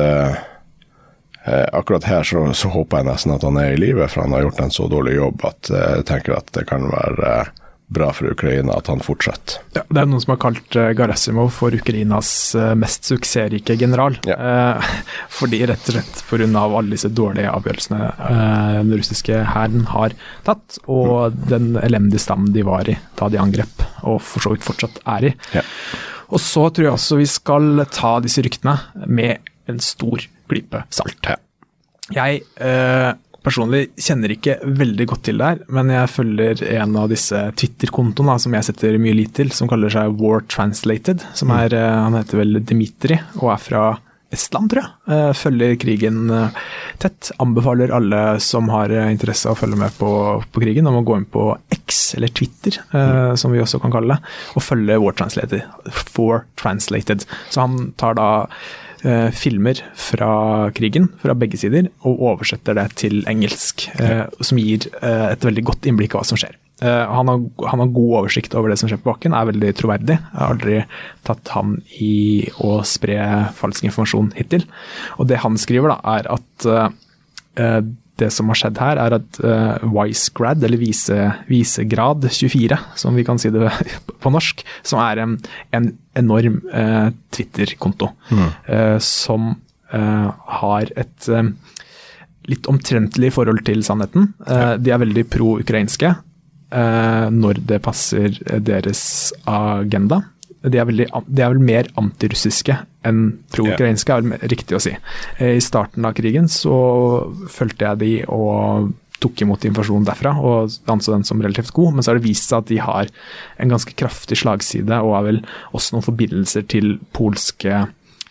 her så håper jeg nesten at han i live, for han har gjort en så dårlig jobb at jeg tenker at det kan være bra for Ukraina at han fortsetter. Ja, det noen som har kalt Gerasimov for Ukrainas mest suksessrike general, fordi rett og slett på grunn av alle disse dårlige avgjørelsene den russiske hæren har tatt, og den elendige standen de var i da de angrep, og for så vidt fortsatt i. Ja. Og så tror jeg også vi skal ta disse ryktene med en stor klype salt. Jeg personlig kjenner ikke veldig godt til det her, men jeg følger en av disse Twitter-kontoene som jeg setter mye lit til, som kaller seg War Translated, som han heter vel Dmitri, og fra Estland, tror jeg. Følger krigen tett. Anbefaler alle som har interesse av å følge med på krigen, om å gå inn på X, eller Twitter, som vi også kan kalle det, og følge War Translated. Så han tar da filmer fra krigen, fra begge sider, og oversetter det til engelsk, som gir et veldig godt innblikk av hva som skjer. Han har god oversikt over det som skjer på bakken, veldig troverdig. Jeg har aldri tatt han i å spre falsk informasjon hittil. Og det han skriver da, at det som har skjedd her at Vicegrad, eller visegrad 24, som vi kan si det på norsk, som en enorm Twitter-konto, som har et litt omtrentlig forhold til sannheten. De veldig pro-ukrainske når det passer deres agenda. De vel mer antirussiske enn pro-ukrainske, vel riktig å si. I starten av krigen så følte jeg de og tok imot informasjon derfra, og anså den som relativt god, men så har det vist seg at de har en ganske kraftig slagside, og vel også noen forbindelser til polske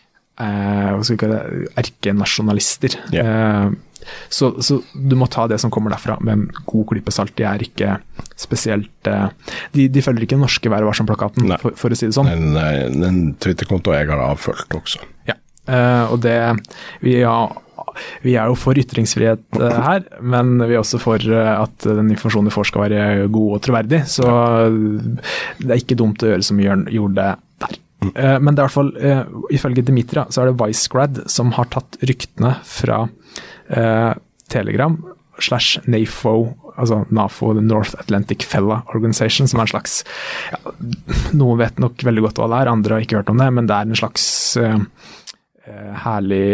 erkenasjonalister. Så du må ta det som kommer derfra med en god klype salt. De ikke spesielt de følger ikke den norske Vær varsom-plakaten, for å si det sånn. Den Twitter-konto jeg har avfølt også. Ja, og vi jo for ytringsfrihet her, men vi også for at den informasjonen du får skal være god og troverdig, så det ikke dumt å gjøre som vi gjorde det der. Men det i hvert fall, ifølge Dmitri, så det Vicegrad som har tatt ryktene fra Telegram /NAFO, altså NAFO, The North Atlantic Fella Organization, som en slags, noen vet nok veldig godt hva det andre har ikke hørt om det, men det en slags herlig,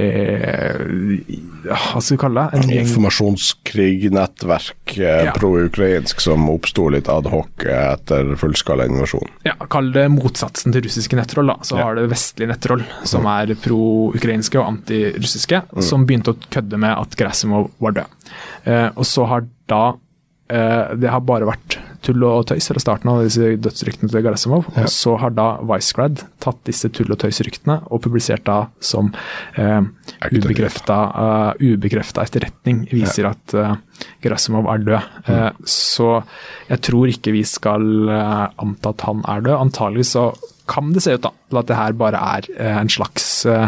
hva skal vi kalle det? Informasjonskrig, nettverk, pro-ukrainsk, som oppstod litt ad hoc etter fullskala invasjon. Ja, kall det motsatsen til russiske nettroll da. Så har det vestlige nettroll, som pro-ukrainske og antirussiske, som begynte å kødde med at Gerasimov var død. Og så har da det har bare vært tull og tøys fra starten av disse dødsryktene til Gerasimov, og så har da Vicegrad tatt disse tull og tøysryktene og publisert da som ubekreftet etterretning viser at Gerasimov død. Så jeg tror ikke vi skal anta at han død. Antagelig så kan det se ut da, til at det her bare en slags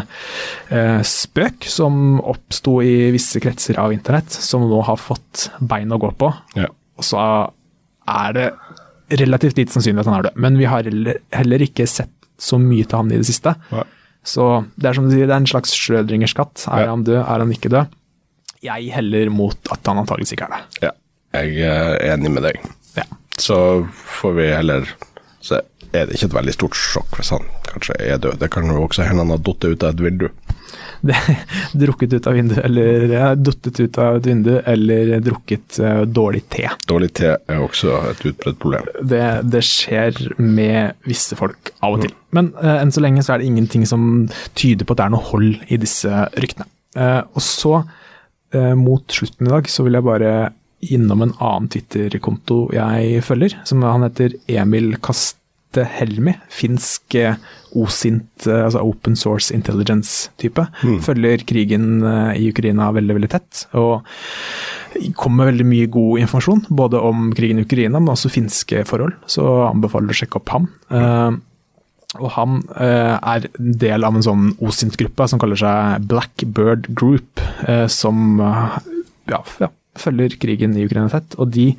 spøk som oppstod i visse kretser av internett, som nå har fått bein å gå på. Og så det relativt lite sannsynlig at han død. Men vi har heller ikke sett så mye til han i det siste. Så det som du sier, det en slags Schrödingerskatt. Han død, han ikke død? Jeg heller mot at han antageligvis ikke det. Ja, jeg enig med deg. Så får vi heller se. Det ikke et veldig stort sjokk hvis han kanskje død. Det kan jo også hende han har duttet ut av et vindu. Drukket ut av vindu, eller duttet ut av et vindu, eller drukket dårlig te. Dårlig te også et utbredt problem. Det skjer med visse folk av og til. Men enn så lenge så det ingenting som tyder på at det noe hold i disse ryktene. Og så, mot slutten i dag, så vil jeg bare innom en annen Twitter-konto jeg følger, som han heter Emil Helmi, finsk OSINT, altså Open Source Intelligence-type, følger krigen i Ukraina veldig, veldig tett, og kommer veldig mye god informasjon, både om krigen i Ukraina, men også finske forhold, så anbefaler å sjekke opp ham. Og han en del av en sånn OSINT-gruppe som kaller seg Blackbird Group, som følger krigen i Ukraina tett, og de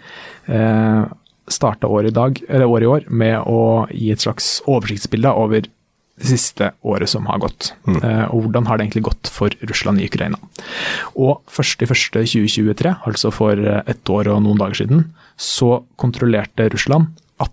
startet året i år med å gi et slags oversiktsbilde over det siste året som har gått. Og hvordan har det egentlig gått for Russland i Ukraina. Og 1.1.2023, altså for et år og noen dager siden, så kontrollerte Russland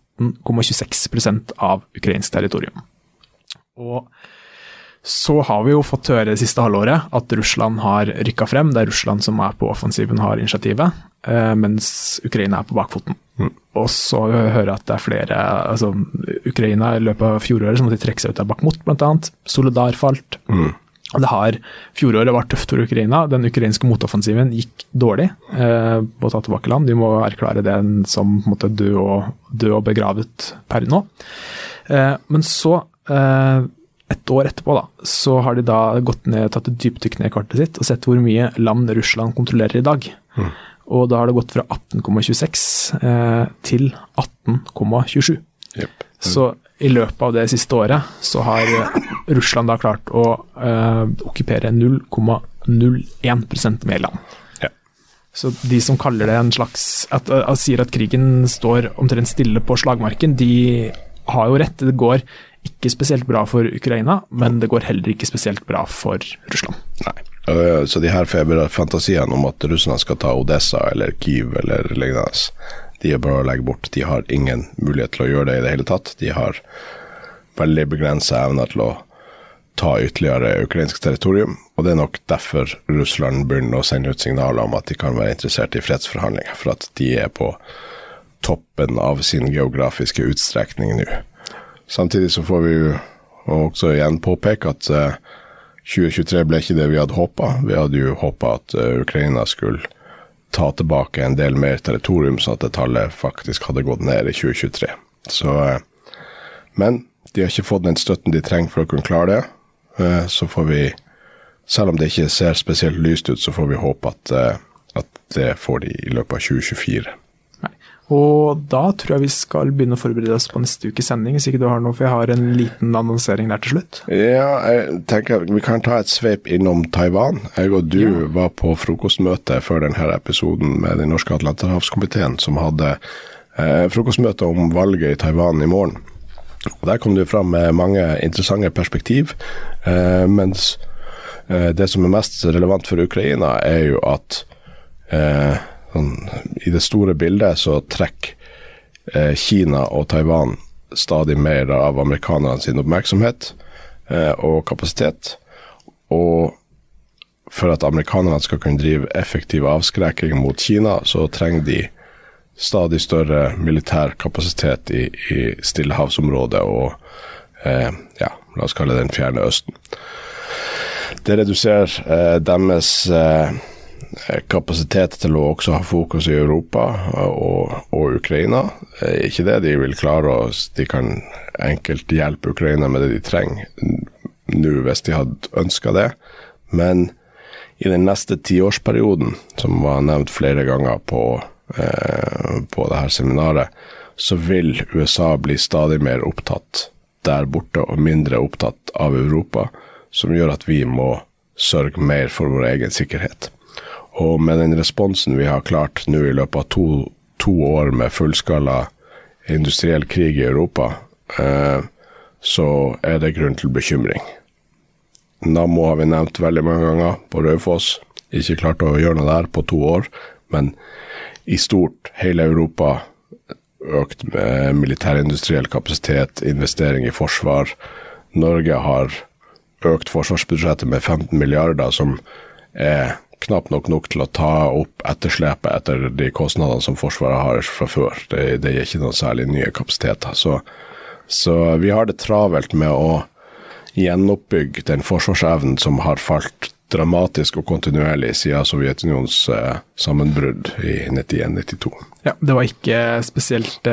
18,26% av ukrainsk territorium. Og så har vi jo fått høre det siste halvåret at Russland har rykket frem. Det er Russland som er på offensiven, har initiativet, mens Ukraina er på bakfoten. Og så hører jeg at det er flere, altså Ukraina i løpet av fjoråret så måtte de trekke seg ut av Bakhmut blant annet, Soledar falt. Og fjoråret var tøft for Ukraina, den ukrainske motoffensiven gikk dårlig på å ta tilbake land. De må erklære det som måtte dø og begravet per nå. Men så et år etterpå da, så har de da tatt et dypdykk ned i kartet sitt og sett hvor mye land Russland kontrollerer i dag. Og da har det gått fra 18,26 til 18,27. Yep. Så i løpet av det siste året så har Russland da klart å okkupere 0,01% mer land. Ja. Så de som kaller det en slags, sier at krigen står omtrent stille på slagmarken, de har jo rett. Det går ikke spesielt bra for Ukraina, men det går heller ikke spesielt bra for Russland. Nei. Så de her fantasiene om at Russland skal ta Odessa eller Kyiv eller lignende, de er bare å legge bort. De har ingen mulighet til å gjøre det i det hele tatt. De har veldig begrenset evne til å ta ytterligere ukrainsk territorium, og det er nok derfor Russland begynner å sende ut signaler om at de kan være interessert i fredsforhandlinger, for at de er på toppen av sin geografiske utstrekning nå. Samtidig så får vi jo også igjen påpeke at 2023 ble ikke det vi hadde håpet. Vi hadde jo håpet at Ukraina skulle ta tilbake en del mer territorium, så at det tallet faktisk hadde gått ned i 2023. Men de har ikke fått den støtten de trenger for å kunne klare det. Så får vi, selv om det ikke ser spesielt lyst ut, så får vi håpe at det får de i løpet av 2024. Og da tror jeg vi skal begynne å forberede oss på neste ukes sending, hvis ikke du har noe, for jeg har en liten annonsering der til slutt. Ja, jeg tenker vi kan ta et sveip innom Taiwan. Jeg og du var på frokostmøte før denne episoden med den norske Atlanterhavskomiteen, som hadde frokostmøte om valget i Taiwan i morgen. Og der kom det fram med mange interessante perspektiv, mens det som er mest relevant for Ukraina er jo at i det store bildet så trekker Kina og Taiwan stadig mer av amerikanerne sin oppmerksomhet og kapasitet, og for at amerikanerne skal kunne drive effektiv avskrekking mot Kina, så trenger de stadig større militær kapasitet i Stillehavsområdet og la oss kalle det den fjerne østen. Det reduserer deres kapasitet til å også ha fokus i Europa og Ukraina. Ikke det de vil klare, de kan enkelt hjelpe Ukraina med det de trenger nå hvis de hadde ønsket det, men i den neste 10-årsperioden, som var nevnt flere ganger på det her seminaret, så vil USA bli stadig mer opptatt der borte og mindre opptatt av Europa, som gjør at vi må sørge mer for vår egen sikkerhet. Og med den responsen vi har klart nå i løpet av to år med fullskala industriell krig i Europa, så er det grunn til bekymring. Nammo har vi nevnt veldig mange ganger på Raufoss, ikke klart å gjøre noe der på 2 år, men i stort hele Europa økt med militærindustriell kapasitet, investering i forsvar. Norge har økt forsvarsbudsjettet med 15 milliarder, som er knapt nok til å ta opp etterslepet etter de kostnadene som Forsvaret har fra før. Det er ikke noe særlig nye kapasiteter. Så vi har det travelt med å gjenoppbygge den forsvarsevnen som har falt dramatisk og kontinuerlig siden Sovjetunionens sammenbrudd i 91-92. Ja, det var ikke spesielt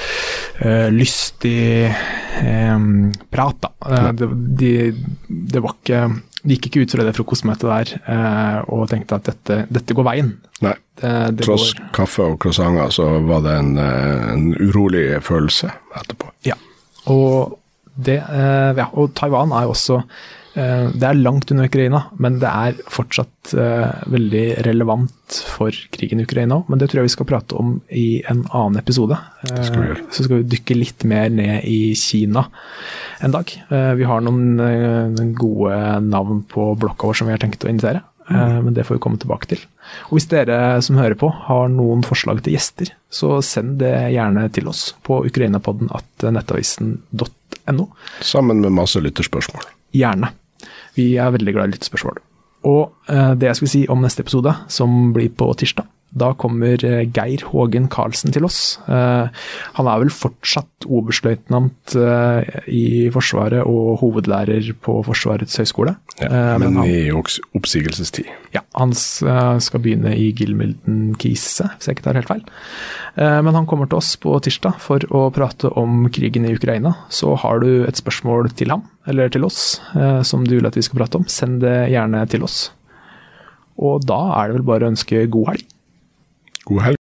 lystig prat da. Det var ikke... De gikk ikke ut fra det frokostmøtet der og tenkte at dette går veien. Nei, tross kaffe og croissanter så var det en urolig følelse etterpå. Ja, og Og Taiwan er jo også det er langt under Ukraina, men det er fortsatt veldig relevant for krigen i Ukraina. Men det tror jeg vi skal prate om i en annen episode. Så skal vi dykke litt mer ned i Kina en dag. Vi har noen gode navn på blokka vår som vi har tenkt å invitere, men det får vi komme tilbake til. Og hvis dere som hører på har noen forslag til gjester, så send det gjerne til oss på ukrainapodden@nettavisen.no. Sammen med masse lytterspørsmål. Gjerne. Vi er veldig glad i lyttespørsmål. Og det jeg skulle si om neste episode, som blir på tirsdag, da kommer Geir Hågen Karlsen til oss. Han er vel fortsatt oberstløytnant i Forsvaret og hovedlærer på Forsvarets høgskole. Ja, men i oppsigelsestid. Ja, han skal begynne i Gilmilden Kise, hvis jeg ikke tar helt feil. Men han kommer til oss på tirsdag for å prate om krigen i Ukraina. Så har du et spørsmål til ham, eller til oss, som du vil at vi skal prate om, send det gjerne til oss. Og da er det vel bare å ønske god helg. God helg.